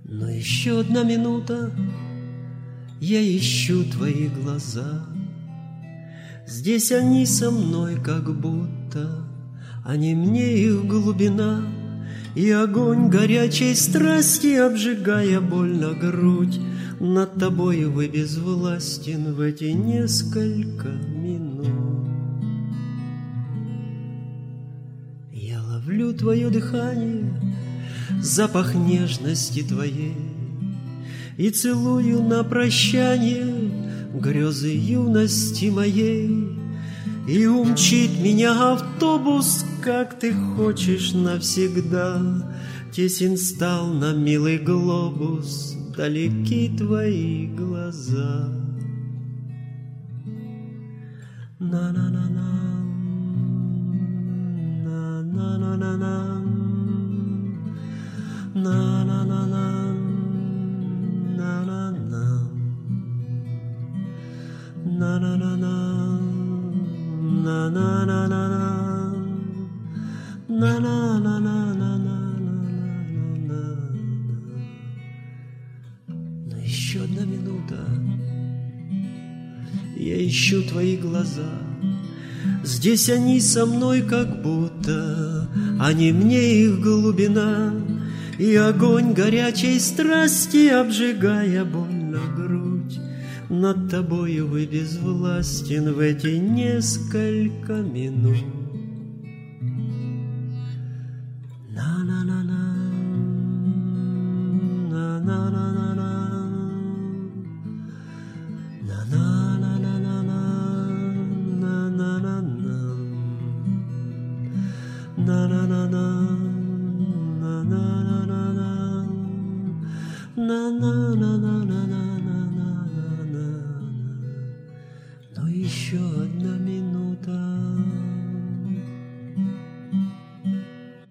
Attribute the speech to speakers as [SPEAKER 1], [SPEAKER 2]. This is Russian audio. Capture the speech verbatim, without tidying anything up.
[SPEAKER 1] Но еще одна минута, я ищу твои глаза. Здесь они со мной как будто, они мне их глубина. И огонь горячей страсти, обжигая больно грудь, над тобою вы безвластен в эти несколько минут. Я ловлю твое дыхание, запах нежности твоей, и целую на прощание грезы юности моей. И умчит меня автобус, как ты хочешь, навсегда. Тесен стал на милый глобус, далеки твои глаза. На-на-на-на, на-на-на-на, на-на-на-на, на-на-на, на-на-на-на. На-на-на-на-на, на-на-на-на-на-на-на-на. Но еще одна минута, я ищу твои глаза. Здесь они со мной как будто, они мне их глубина. И огонь горячей страсти, обжигая больно грудь, над тобою вы безвластен в эти несколько минут. На-на-на-на, на-на-на-на, на-на-на-на-на, на-на-на-на, на-на-на-на, на-на-на-на-на. Но еще одна минута,